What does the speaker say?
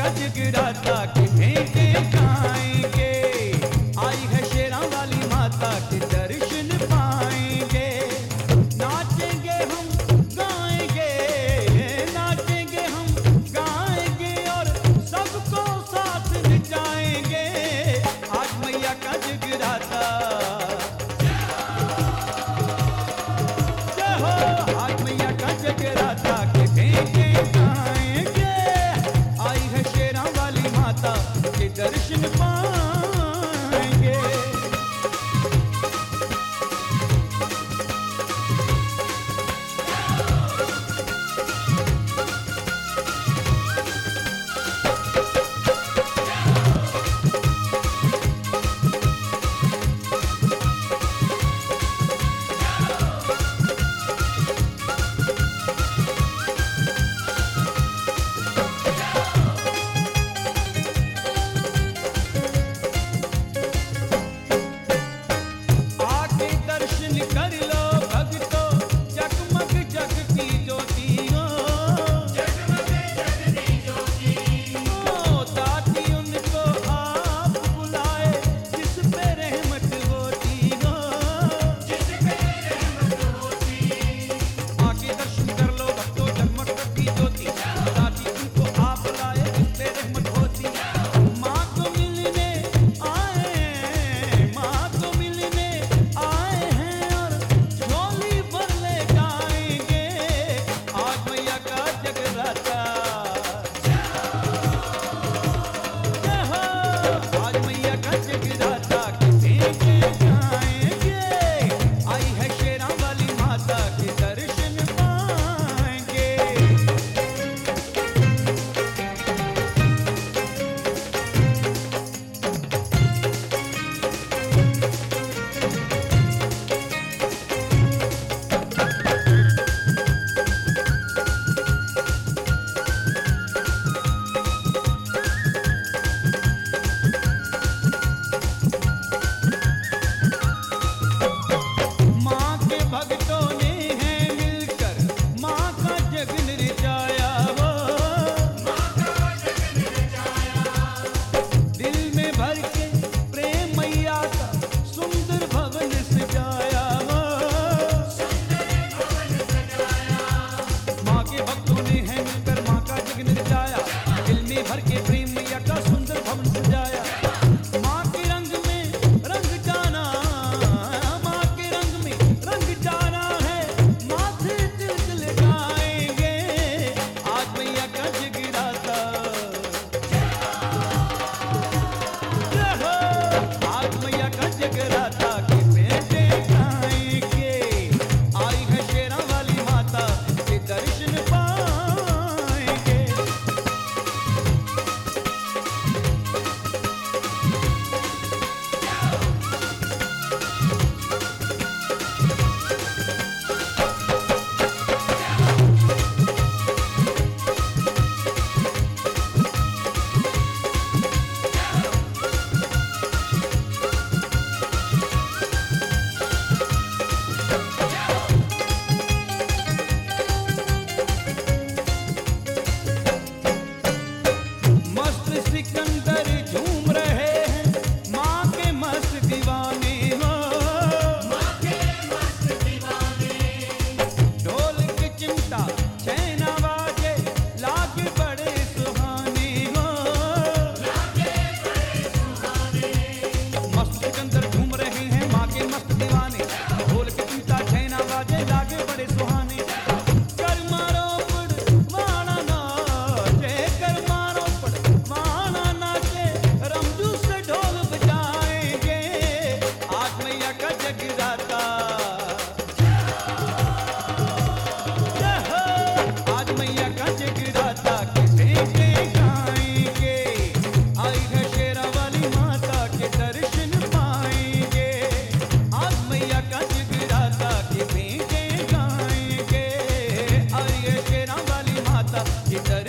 का जगराता के भेंटे गाएंगे, आई है शेरां वाली माता के दर्शन पाएंगे। नाचेंगे हम गाएंगे, नाचेंगे हम गाएंगे और सबको साथ नचाएंगे। आज मैया का जगराता, जय हो। आज मैया का जगराता के भेंटे गाएंगे, आई है शेरां वाली माता के दर्शन पाएंगे। आके दर्शन कर लो भक्तो, जगमग जग की ज्योति हो। ओ ताकि उनको आप बुलाए जिस पे रहमत होती हो। आके दर्शन कर लो भक्तो, जगमग जग की ज्योति, ताकि उनको आप बुलाए जिस पे रहमत होती। माँ को मिलने आए, माँ को मिलने आए हैं और झोली भर ले जाएंगे। आज मैया का जगराता, जय हो। आज मैया का जगराता के भेंटे गाएंगे, आई है शेरां वाली माता के दर्शन पाएंगे। माँ के भक्तों ने हैं मिलकर माँ का जग नचाया वो। दिल में भर के प्रेम मैया का सुंदर भवन सजाया वो। माँ के भक्तों ने हैं मिलकर माँ का जग नचाया, दिल में भर के प्रेम मैया का सुंदर भवन सजाया। माँ के रंग में रंग जाना, माँ के रंग में रंग जाना है, माथे तिलक लगाएंगे। आज मैया का जगराता, जय हो। आज मैया का जगराता के भेंटे गाएंगे, आई है शेरां वाली माता के दर्शन पाएंगे। मस्त सिकंदर झूम रहे हैं, माँ के मस्त दीवाने हो। ढोल की चिमटा छैना बाजे लागे बड़े सुहाने हो। मस्त सिकंदर झूम रहे हैं, माँ के मस्त दीवाने, ढोल की चिमटा छैना बाजे लागे बड़े सुहाने। कर मारो पड़ माना नाचे, कर मारो पड़ माना नाचे, रमजू से ढोल बजाएंगे। आज मैया का जगराता, जय हो। आज मैया का जगराता के भेंटे गाएंगे, आई है शेरां वाली माता के दर्शन पाएंगे। आज मैया का जगराता के भेंटे गाएंगे, आई है शेरां वाली माता के दर्शन